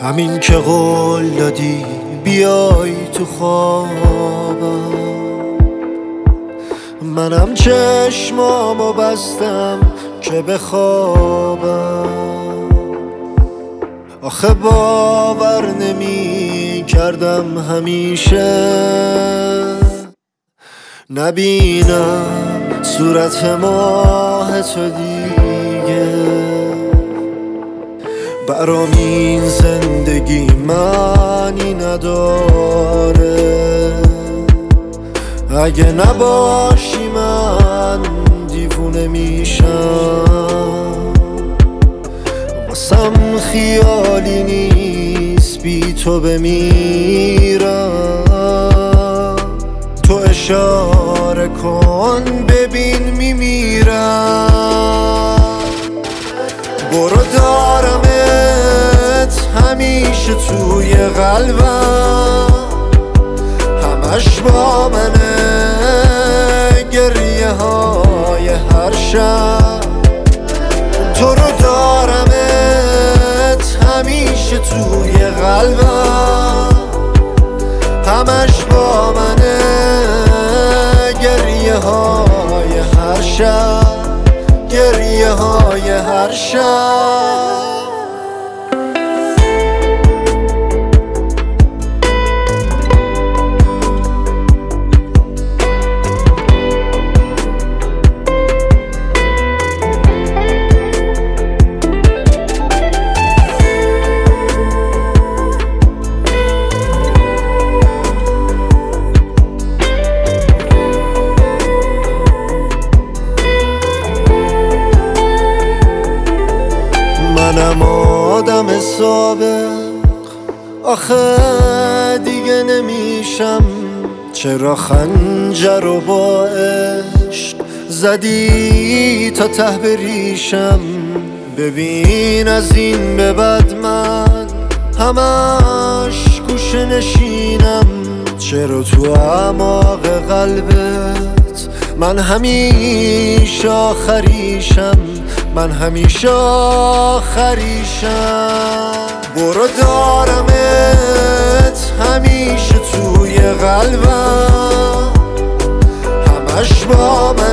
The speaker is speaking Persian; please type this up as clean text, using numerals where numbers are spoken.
همین که قول دادی بیای تو خوابم، منم چشمامو بستم که بخوابم. آخه باور نمی کردم همیشه نبینم صورت ماه تو دیگه. برام این زندگی معنی نداره، اگه نباشی من دیوونه میشم. واسم خیالی نیست بی تو بمیرم، تو اشاره کن ببین میمیرم. برو دارمت همیشه توی قلبم، همش با منه گریه های هر شب. تو رو دارمت همیشه توی قلبم، همش با منه گریه های هر شب، گریه های هر شب. منم آدم سابق، آخه دیگه نمیشم. چرا خنجر رو با عشق زدی تا ته بریشم؟ ببین از این به بعد من همش گوشه نشینم. چرا تو اعماق قلبت من همیشه آخریشم، من همیشه آخریشم. برو دارمت همیشه توی قلبم، همش با من